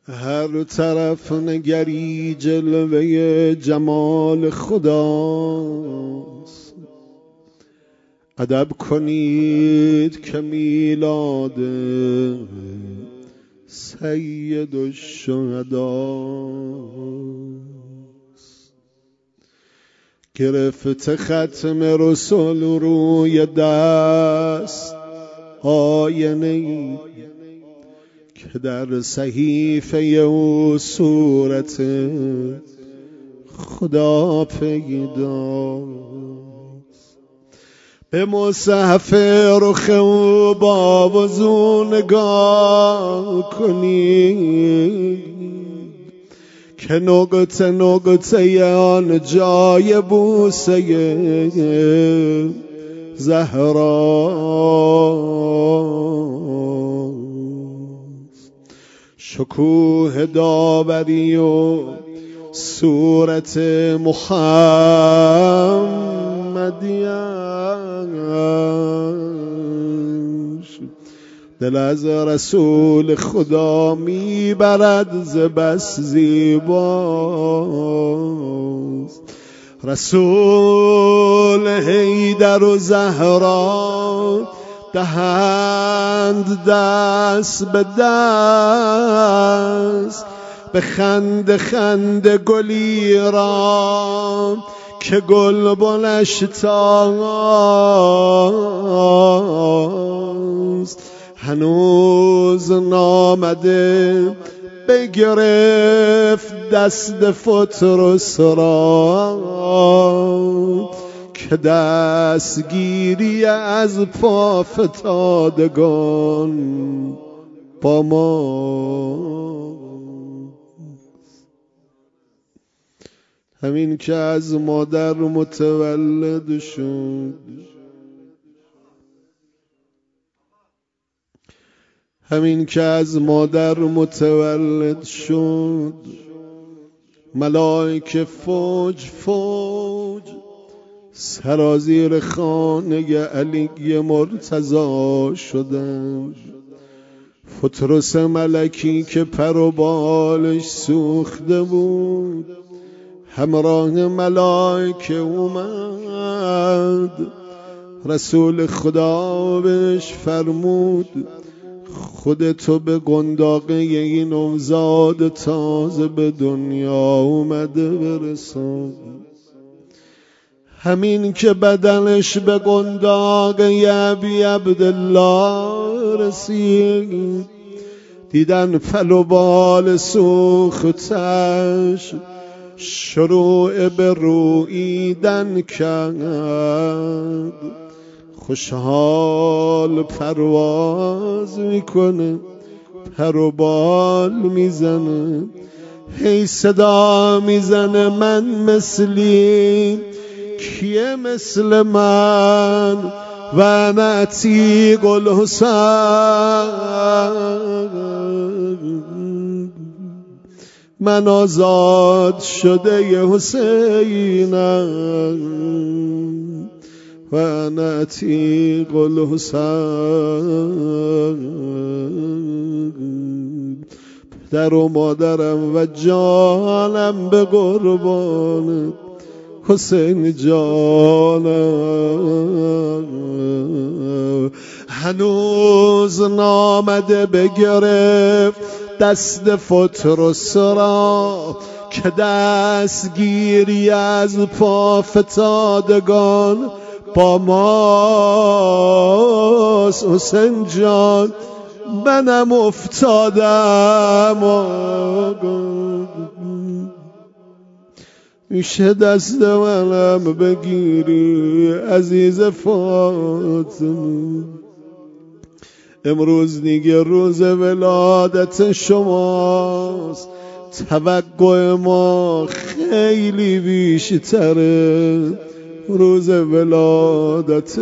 هر طرف نگری جلوه جمال خداست. ادب کنید که میلاد سید الشهداست. گرفته ختم رسول روی دست آینه‌ای که در صحیفه او صورت خدا پیداست. به مصحف رخ او با وضو نگاه کنید که نقطه نقطه آن جای بوسه زهراست. شکوه داوری و صورت محمدیش دل از رسول خدا میبرد ز بس زیباست. رسول حیدر و زهرا دهند دست به دست، به خنده خنده گلی را که گلبنش تاست. هنوز نامده بگرفت دست فترس را که دستگیری از پا فتادگان با ما. همین که از مادر متولد شد، همین که از مادر متولد شد، ملائکه فوج فوج سرازیر خانه علی مرتضی شدند. فترس ملکی که پر و بالش سوخته بود همراه ملائکه اومد. رسول خدا بهش فرمود خودتو به قنداقه این نوزاد تازه به دنیا اومده برسان. همین که بدنش به قنداقه ابی عبدالله رسید، دیدن پل و بال سوختش شروع به روییدن کرد. خوشحال پرواز میکنه، پر و بال میزنه، هی صدا میزنه من مثلی، کیه مثل من؟ و نعتیق الحسین، من آزاد شده ی حسینم و نعتیق الحسین. پدر و مادرم و جانم به قربانت حسین جانم. هنوز نامده بگرفت دست فترس را که دستگیری از پا فتادگان با ماست. حسین جان منم افتادم، میشه دست منم بگیری عزیز فاطمه؟ امروز دیگه روز ولادت شماست، توقع ما خیلی بیشتره. روز ولادت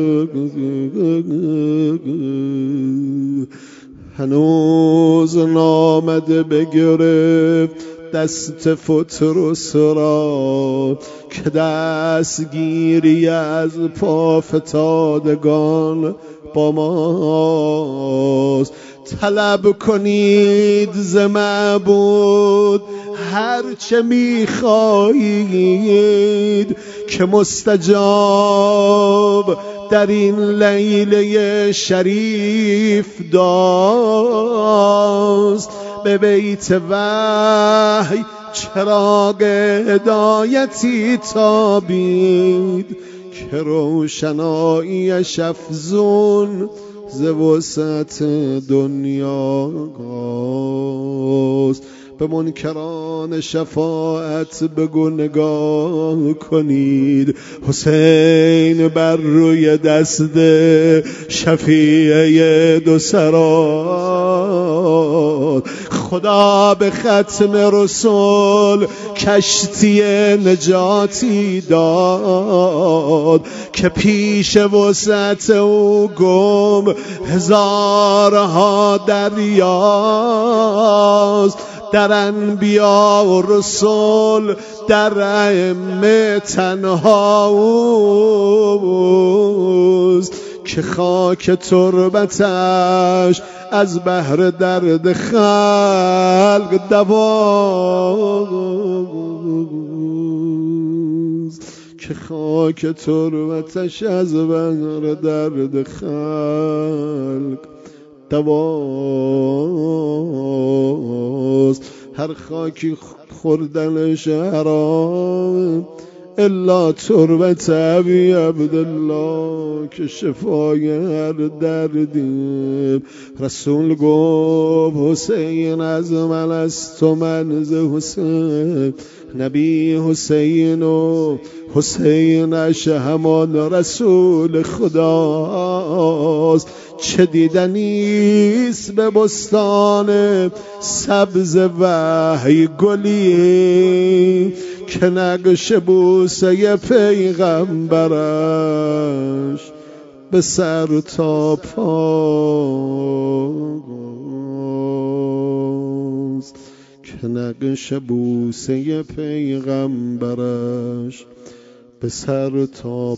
هنوز نامده بگرفت دست فترس را که دستگیری از پا فتادگان با ماست. طلب کنید ز معبود هر چه میخواهید که مستجاب در این لیله شریف داست. به بیت وحی چراغ هدایتی تابید که روشناییش افزون ز وسعت دنیاست. به منکران شفاعت بگو نگاه کنید حسین بر روی دست شفیع دو سرات. خدا به ختم رسول کشتی نجاتی داد که پیش وسعت او گم هزارها دریاست. در انبیا و رسول در ائمه تنها اوست که خاک تربتش از بحر درد خلق دواست. که خاک تربتش از بحر درد خلق دواست. هر خاکی خوردنش حرام الا تربت ابی عبدالله که شفای هر دردی. رسول گفت حسین از من است و من ز حسین. نبی حسین و حسینش همان رسول خداست. چه دیدنیست به بستان سبز وحی گلی که نقش بوسه پیغمبرش به سر تا پاست. که نقش بوسه پیغمبرش به سر تا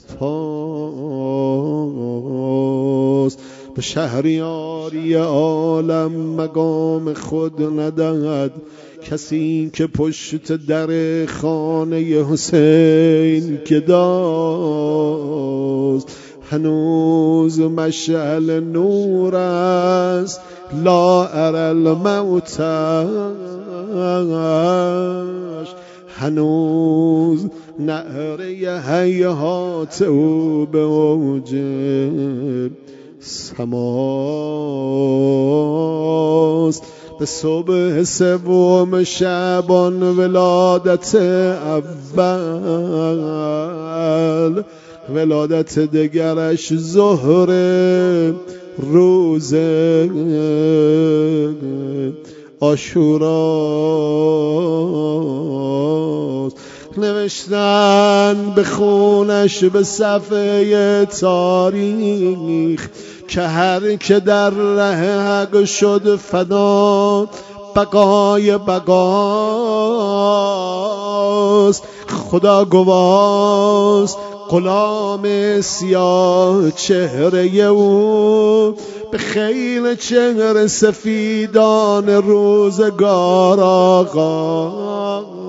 پاست. به شهریاری عالم مقام خود ندهد کسی که پشت در خانه حسین گداست. هنوز مشعل نور است لا اری الموتش. هنوز نعره هیهات او به اوج سماست. به صبح سوم شعبان ولادت اول، ولادت دگرش ظهر روز عاشوراست. نوشتن به خونش به صفحه تاریخ که هر که در ره حق شد فدا بقای بقاست. خدا گواست غلام سیاه چهره او به خیل چهره سفیدان روزگار آغاز.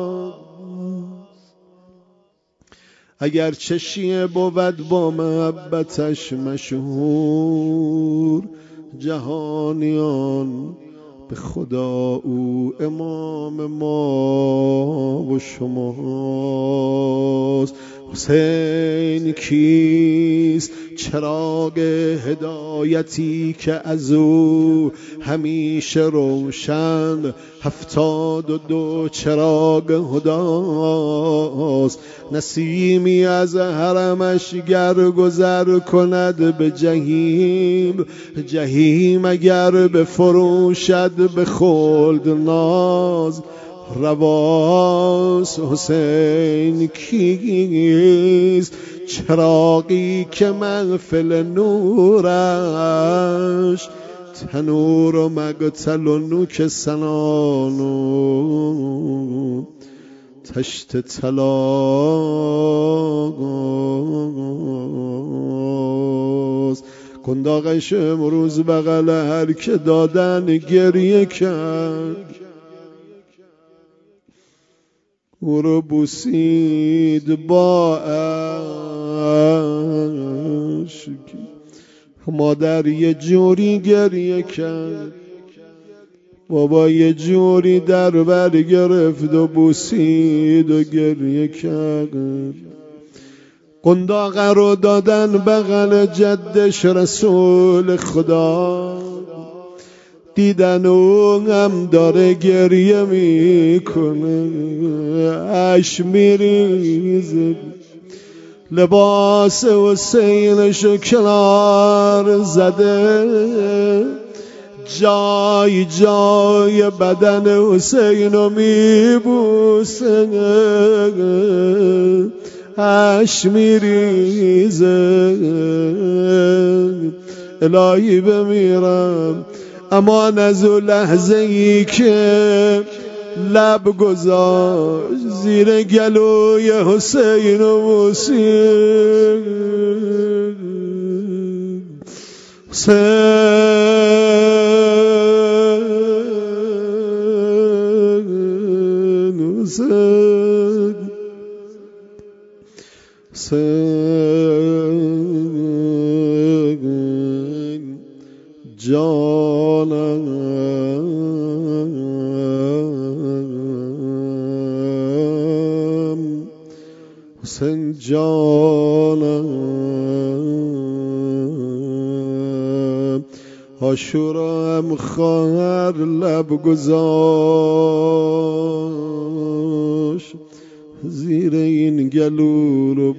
اگر چشیه بود با محبتش مشهور جهانیان به خدا او امام ما و شماست. حسین کیست؟ چراغ هدایتی که از او همیشه روشن 72 چراغ هداست. نسیمی از حرمش گر گذر کند به جهیم، جهیم اگر بفروشد به خلد ناز رواست. حسین کیست؟ چراغی که محفل نورش تنور و مقتل و نوک سنان و تشت طلاست. قنداقش امروز بغل هر که دادن گریه کرد، او رو بوسید با اشک. مادر یه جوری گریه کرد، بابا یه جوری در بر گرفت و بوسید و گریه کرد. قنداقه رو دادن بغل جدش رسول خدا، دیدن اون هم داره گریه میکنه، اش میریزه، لباس حسینشو کنار زده، جای جای بدن حسینو میبوسه، اش میریزه. الهی بمیرم امان از اون لحظه ای که لب گذاشت زیر گلوی حسین و بوسید. حسین جانم، حسین جانم. عاشورا هم خواهر لب گذاشت زیر این گلو رو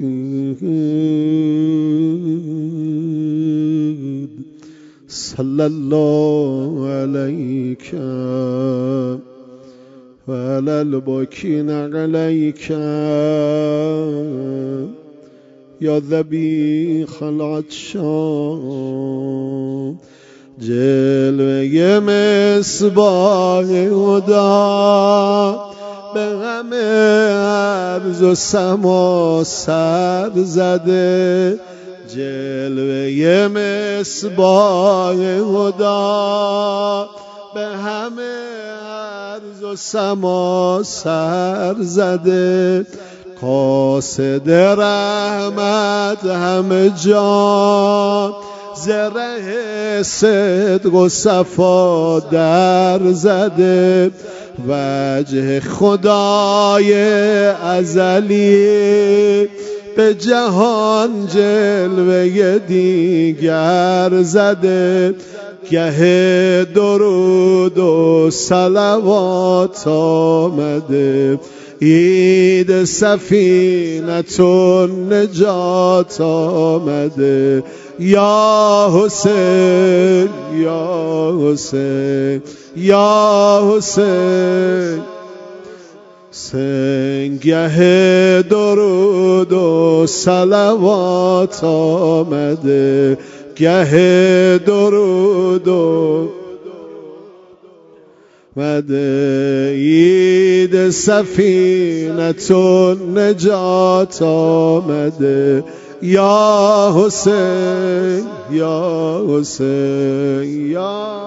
بوسید. صلی الله علیک و علی الباکین علیک یا ذبیح العطشان، جلوه مصباح هدا به همه عرض و سما سر زده، جلوه مصباح هدا به همه عرض و سما سر زده، قاصد رحمت همه جا زره صدق و صفا در زده، وجه خدای ازلی به جهان جلوه دیگر زده، گه درود و صلوات آمده، عید سفینت النجات آمده. یا حسین یا حسین یا حسین، سنگه درود و صلوات آمده، گه درود و مده، عید سفینت النجات آمده. یا حسین یا حسین یا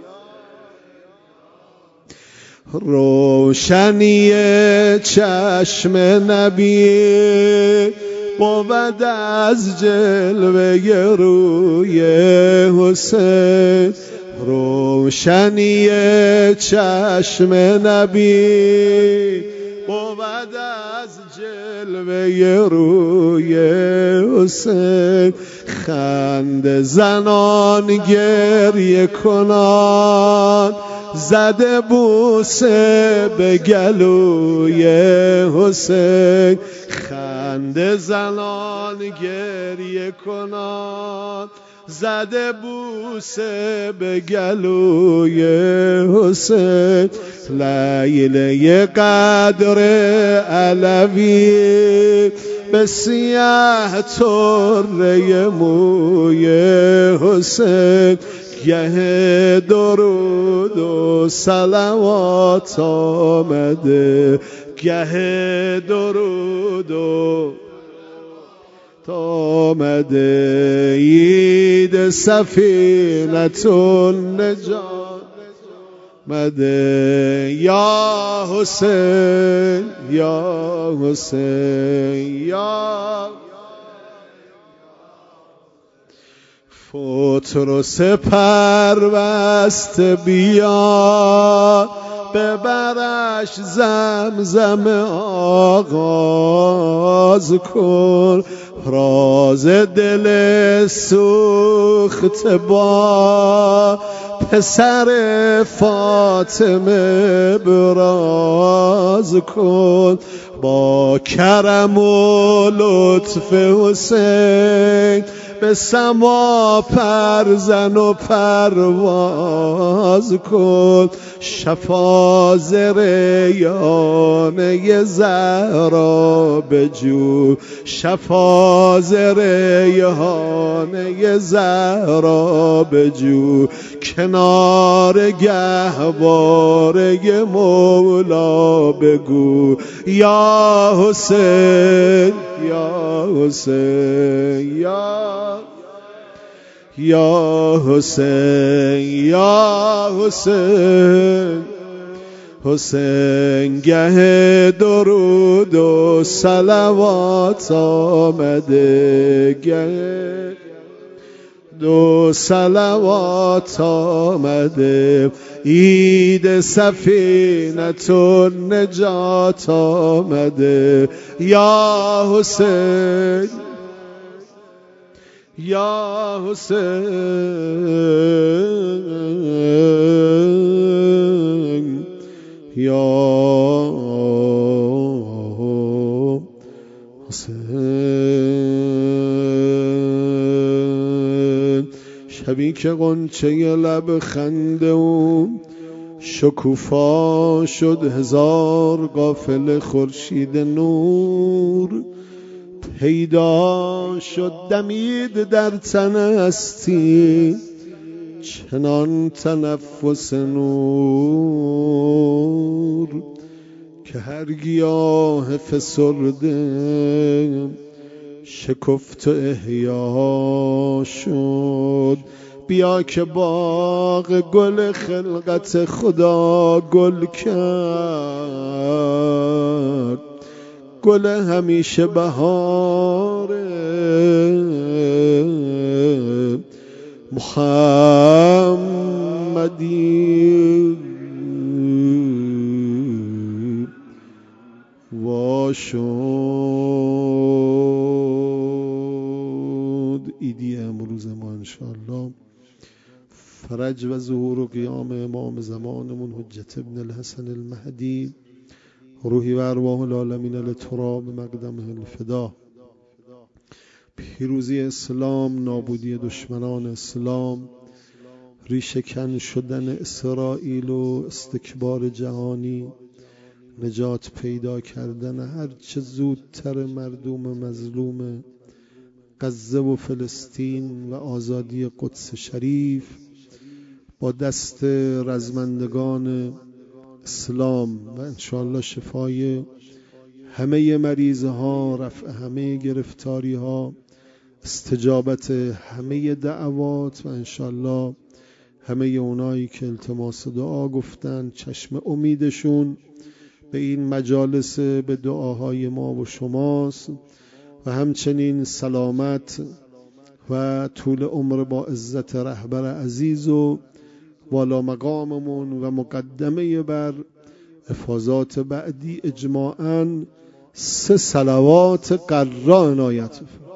روشنی چشم نبی بود از جلوه روی حسین، روشنی چشم نبی بود از جلوه روی حسین، خنده زنان گریه کنان زده بوسه به گلوی حسین، خنده زنان گریه کنان زده بوسه به گلوی حسین، لیله قدر علوی به سیاه طره موی حسین، گه درود و صلوات آمده، گه درود و آمده عید سفینة النجات آمده یا حسین یا حسین یا فطرس پرست بیا ببرش زمزم آغاز کن راز دل سوخت با پسر فاطمه براز کن با کرم و لطف حسین به سما پرزن و پرواز کن شفا ز ریانه زهرا بجو شفا ز ریانه زهرا بجو کنار گهواره مولا بگو یا حسین یا حسین یا حسین یا حسین حسین گه درود و صلوات آمده گه دو صلوات آمده عید سفینة النجات آمده یا حسین یا حسین یا حسین شبی که غنچه لب خنده و شکوفا شد هزار قافله خورشید نور پیدا شد دمید در تن هستی چنان تنفس نور که هر گیاه فسرده شکفت و احیا شد بیا که باغ گل خلقت خدا گل کرد گل همیشه بهاره محمدی واشد ایدی امروز ما انشاءالله فرج و ظهور و قیام امام زمانمون حجت ابن الحسن المهدی روحی و ارواح العالمین لتراب مقدمه الفدا پیروزی اسلام نابودی دشمنان اسلام ریشه‌کن شدن اسرائیل و استکبار جهانی نجات پیدا کردن هر چه زودتر مردم مظلوم غزه و فلسطین و آزادی قدس شریف با دست رزمندگان اسلام و انشاءالله شفای همه مریض ها رفع همه گرفتاری ها استجابت همه دعوات و انشاءالله همه اونایی که التماس دعا گفتن چشم امیدشون به این مجالس به دعاهای ما و شماست و همچنین سلامت و طول عمر با عزت رهبر عزیز و والا مقاممون و مقدمه بر افاضات بعدی اجماعاً 3 صلوات قرا عنایت